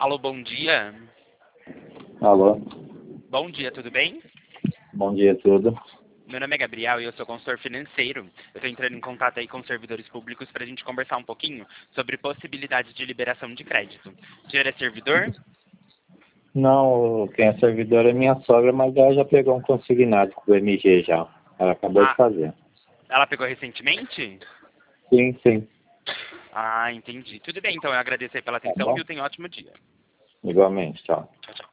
Alô, bom dia. Alô, Bom dia, tudo bem? bom dia, tudo. Meu nome é Gabriel e eu sou consultor financeiro. Eu estou entrando em contato aí com os servidores públicos para a gente conversar um pouquinho sobre possibilidades de liberação de crédito. O senhor é servidor? Não, quem é servidor é minha sogra, mas ela já pegou um consignado com o MG já. Ela acabou de Ah, fazer. ela pegou recentemente? Sim, sim. Ah, entendi. Tudo bem, então eu agradeço aí pela Tá atenção, bom? viu? Tenha um ótimo dia. Igualmente, tchau. Tchau, tchau.